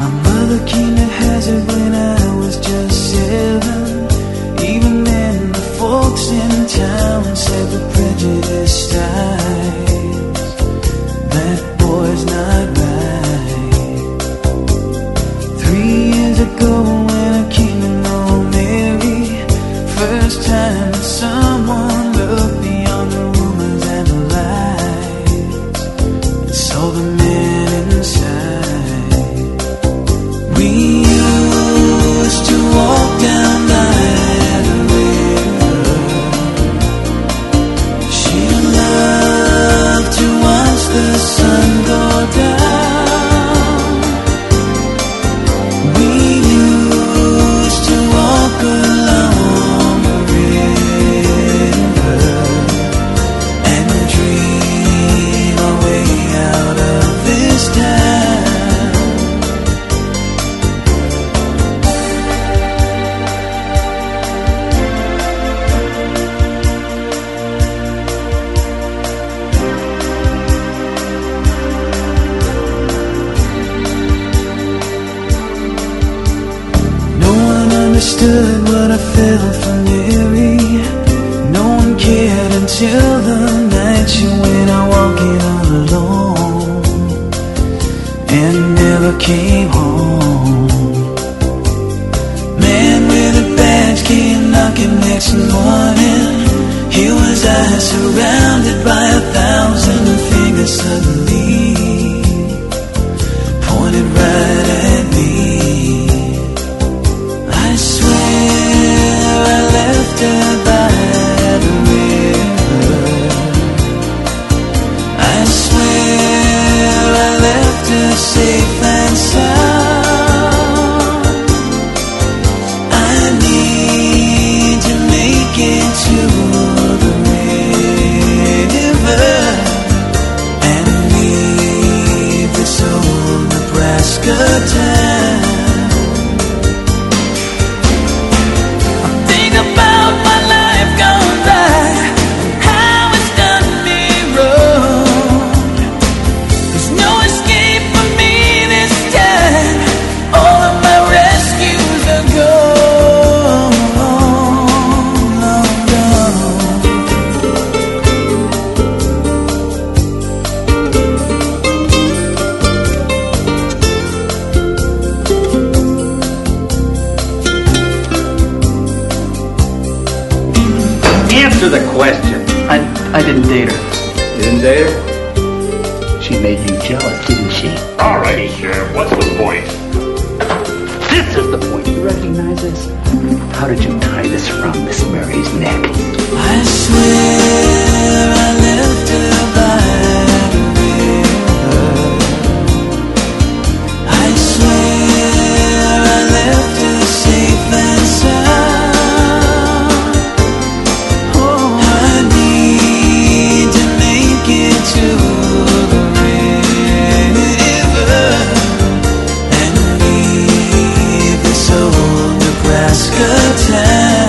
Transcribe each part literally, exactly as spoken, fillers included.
My mother came to Hazard when I was just seven. Even then the folks in town said the prejudiced eyes, that boy's not right. Three years ago when I came to know Mary, first time that someone looked beyond the rumors and the lies and saw the man inside. We used to walk down by the river. She loved to watch the sun go down. We used to walk along the river and dream our way out of this town. No one understood what I felt for Mary. No one cared until the night she went out walking all alone and never came home. Man with a badge came knocking next morning. Here was I surrounded by a thousand fingers suddenly pointed right at me. I swear I left her by the river. I swear I left her safe and sound. I need to make it to the river and leave this old Nebraska town. Think about my life gone by, how it's done me wrong. There's no escape for me this time. All of my rescues are gone, long gone. Answer the question. I, I didn't date her. You didn't date her? She made you jealous, didn't she? All right, Sheriff, what's the point? This is the point. You recognize this? How did you tie this around Miss Mary's neck? I swear I left her by the river. I swear I left her safe and sound. Oh, I need to make it to the river and leave this old Nebraska town.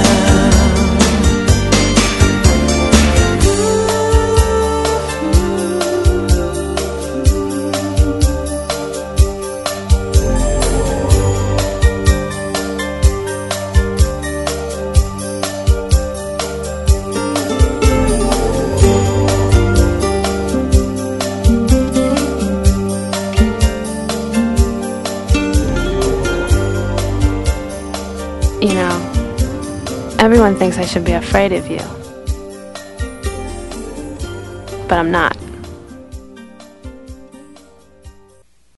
You know, everyone thinks I should be afraid of you. But I'm not.